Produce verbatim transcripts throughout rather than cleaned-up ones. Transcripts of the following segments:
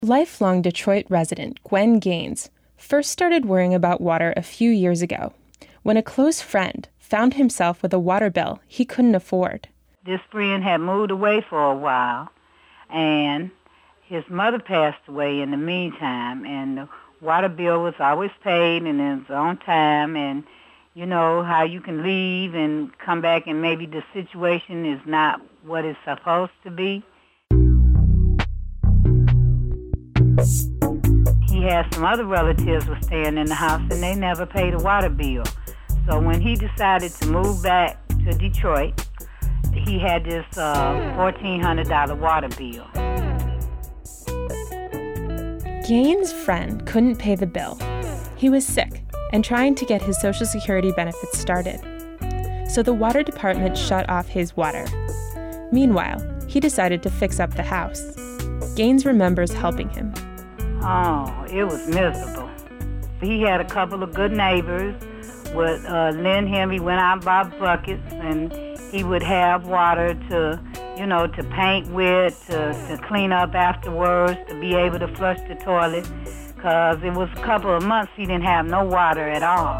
Lifelong Detroit resident Gwen Gaines first started worrying about water a few years ago when a close friend found himself with a water bill he couldn't afford. This friend had moved away for a while, and his mother passed away in the meantime, and the water bill was always paid and it was on time, and you know how you can leave and come back and maybe the situation is not what it's supposed to be. He had some other relatives were staying in the house and they never paid a water bill. So when he decided to move back to Detroit, he had this uh, fourteen hundred dollars water bill. Gaines' friend couldn't pay the bill. He was sick and trying to get his Social Security benefits started. So the water department shut off his water. Meanwhile, he decided to fix up the house. Gaines remembers helping him. Oh, it was miserable. He had a couple of good neighbors would uh, lend him. He went out and bought buckets, and he would have water to, you know, to paint with, to, to clean up afterwards, to be able to flush the toilet, because it was a couple of months he didn't have no water at all.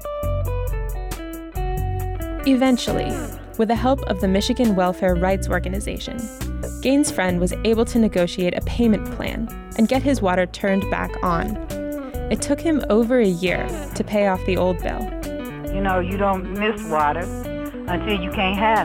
Eventually, with the help of the Michigan Welfare Rights Organization, Gaines' friend was able to negotiate a payment plan and get his water turned back on. It took him over a year to pay off the old bill. You know, you don't miss water until you can't have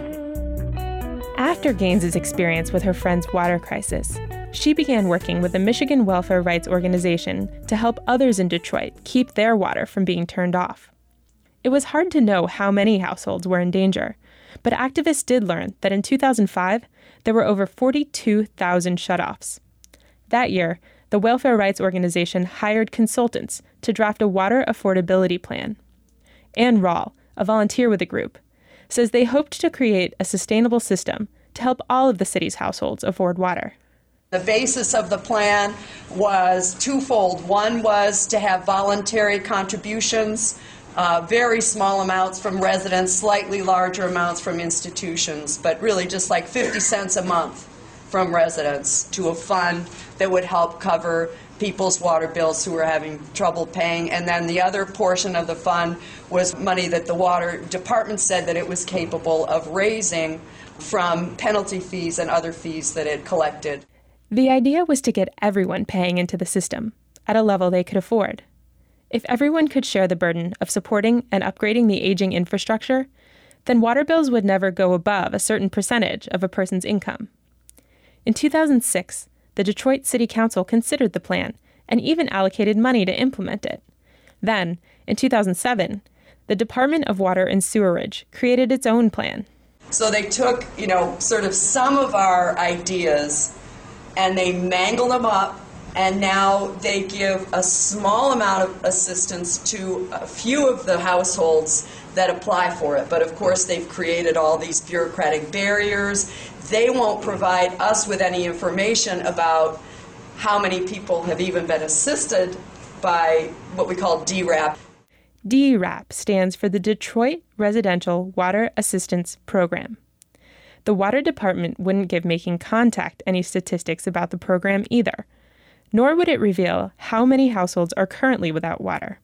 it. After Gaines' experience with her friend's water crisis, she began working with the Michigan Welfare Rights Organization to help others in Detroit keep their water from being turned off. It was hard to know how many households were in danger, but activists did learn that in two thousand five, there were over forty-two thousand shutoffs. That year, the Welfare Rights Organization hired consultants to draft a water affordability plan. Ann Rawl, a volunteer with the group, says they hoped to create a sustainable system to help all of the city's households afford water. The basis of the plan was twofold. One was to have voluntary contributions, uh, very small amounts from residents, slightly larger amounts from institutions, but really just like fifty cents a month from residents to a fund that would help cover people's water bills who were having trouble paying. And then the other portion of the fund was money that the water department said that it was capable of raising from penalty fees and other fees that it collected. The idea was to get everyone paying into the system at a level they could afford. If everyone could share the burden of supporting and upgrading the aging infrastructure, then water bills would never go above a certain percentage of a person's income. In two thousand six, the Detroit City Council considered the plan and even allocated money to implement it. Then, in two thousand seven, the Department of Water and Sewerage created its own plan. So they took, you know, sort of some of our ideas and they mangled them up, and now they give a small amount of assistance to a few of the households that apply for it. But of course, they've created all these bureaucratic barriers. They won't provide us with any information about how many people have even been assisted by what we call D RAP. D RAP stands for the Detroit Residential Water Assistance Program. The water department wouldn't give Making Contact any statistics about the program either, nor would it reveal how many households are currently without water.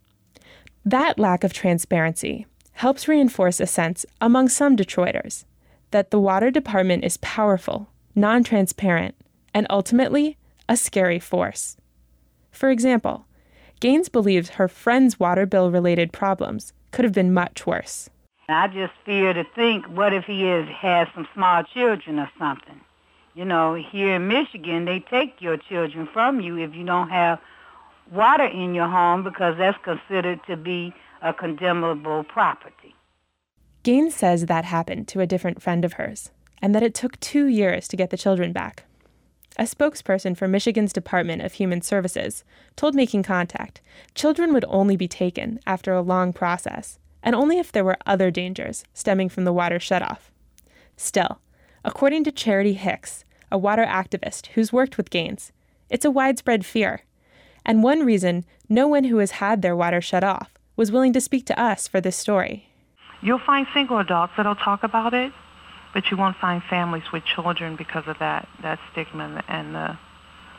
That lack of transparency helps reinforce a sense among some Detroiters that the water department is powerful, non-transparent, and ultimately a scary force. For example, Gaines believes her friend's water bill-related problems could have been much worse. I just fear to think, what if he is, has some small children or something? You know, here in Michigan, they take your children from you if you don't have water in your home because that's considered to be a condemnable property. Gaines says that happened to a different friend of hers, and that it took two years to get the children back. A spokesperson for Michigan's Department of Human Services told Making Contact children would only be taken after a long process, and only if there were other dangers stemming from the water shutoff. Still, according to Charity Hicks, a water activist who's worked with Gaines, it's a widespread fear, and one reason no one who has had their water shut off was willing to speak to us for this story. You'll find single adults that'll talk about it, but you won't find families with children because of that, that stigma and the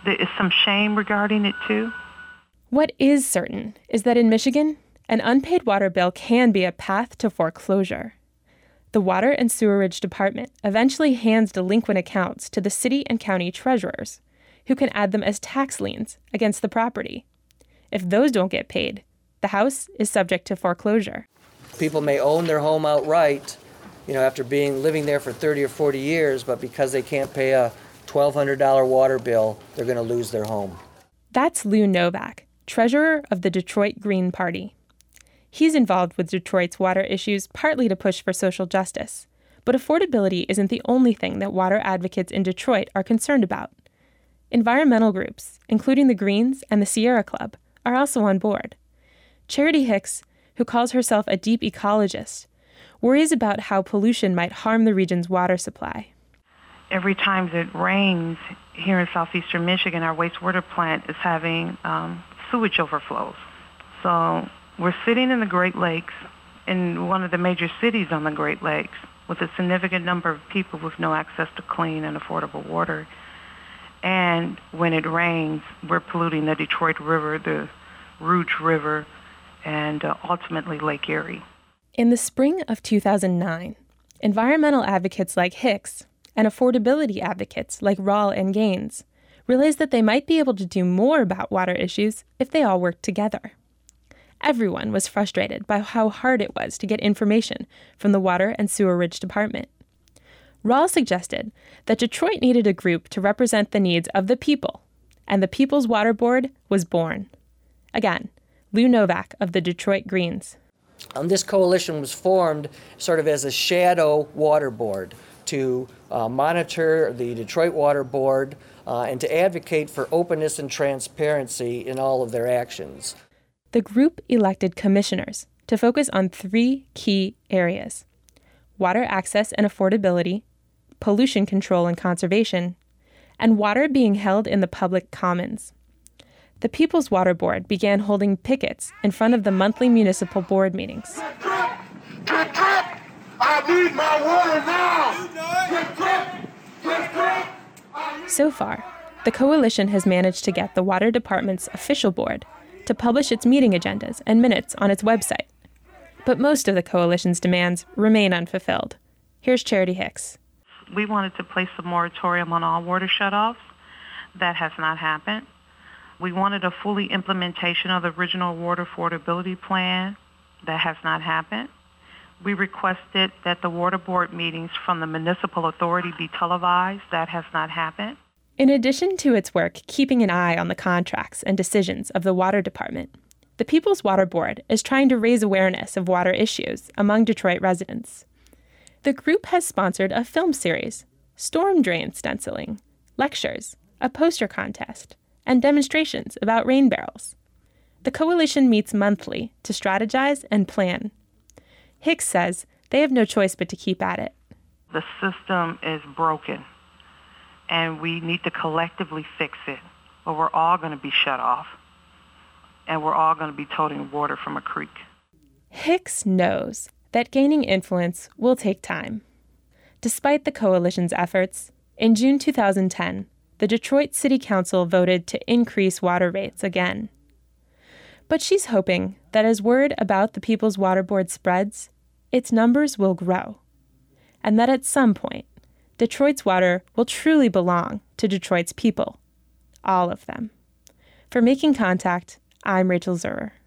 there is some shame regarding it, too. What is certain is that in Michigan, an unpaid water bill can be a path to foreclosure. The Water and Sewerage Department eventually hands delinquent accounts to the city and county treasurers, who can add them as tax liens against the property. If those don't get paid, the house is subject to foreclosure. People may own their home outright, you know, after being living there for thirty or forty years, but because they can't pay a twelve hundred dollars water bill, they're going to lose their home. That's Lou Novak, treasurer of the Detroit Green Party. He's involved with Detroit's water issues partly to push for social justice. But affordability isn't the only thing that water advocates in Detroit are concerned about. Environmental groups, including the Greens and the Sierra Club, are also on board. Charity Hicks, who calls herself a deep ecologist, worries about how pollution might harm the region's water supply. Every time it rains here in southeastern Michigan, our wastewater plant is having um, sewage overflows. So we're sitting in the Great Lakes, in one of the major cities on the Great Lakes, with a significant number of people with no access to clean and affordable water. And when it rains, we're polluting the Detroit River, the Rouge River, and uh, ultimately Lake Erie. In the spring of two thousand nine, environmental advocates like Hicks and affordability advocates like Rahl and Gaines realized that they might be able to do more about water issues if they all worked together. Everyone was frustrated by how hard it was to get information from the Water and Sewerage Department. Rahl suggested that Detroit needed a group to represent the needs of the people, and the People's Water Board was born. Again, Lou Novak of the Detroit Greens. Um, this coalition was formed sort of as a shadow water board to uh, monitor the Detroit Water Board uh, and to advocate for openness and transparency in all of their actions. The group elected commissioners to focus on three key areas: water access and affordability, pollution control and conservation, and water being held in the public commons. The People's Water Board began holding pickets in front of the monthly municipal board meetings. Get drip! Get drip! I need my water now! Get drip! Get drip! So far, the coalition has managed to get the Water Department's official board to publish its meeting agendas and minutes on its website. But most of the coalition's demands remain unfulfilled. Here's Charity Hicks. We wanted to place a moratorium on all water shutoffs. That has not happened. We wanted a fully implementation of the original water affordability plan. That has not happened. We requested that the water board meetings from the municipal authority be televised. That has not happened. In addition to its work keeping an eye on the contracts and decisions of the Water Department, the People's Water Board is trying to raise awareness of water issues among Detroit residents. The group has sponsored a film series, storm drain stenciling, lectures, a poster contest, and demonstrations about rain barrels. The coalition meets monthly to strategize and plan. Hicks says they have no choice but to keep at it. The system is broken, and we need to collectively fix it, or we're all going to be shut off, and we're all going to be toting water from a creek. Hicks knows that gaining influence will take time. Despite the coalition's efforts, in June two thousand ten, the Detroit City Council voted to increase water rates again. But she's hoping that as word about the People's Water Board spreads, its numbers will grow, and that at some point, Detroit's water will truly belong to Detroit's people, all of them. For Making Contact, I'm Rachel Zurer.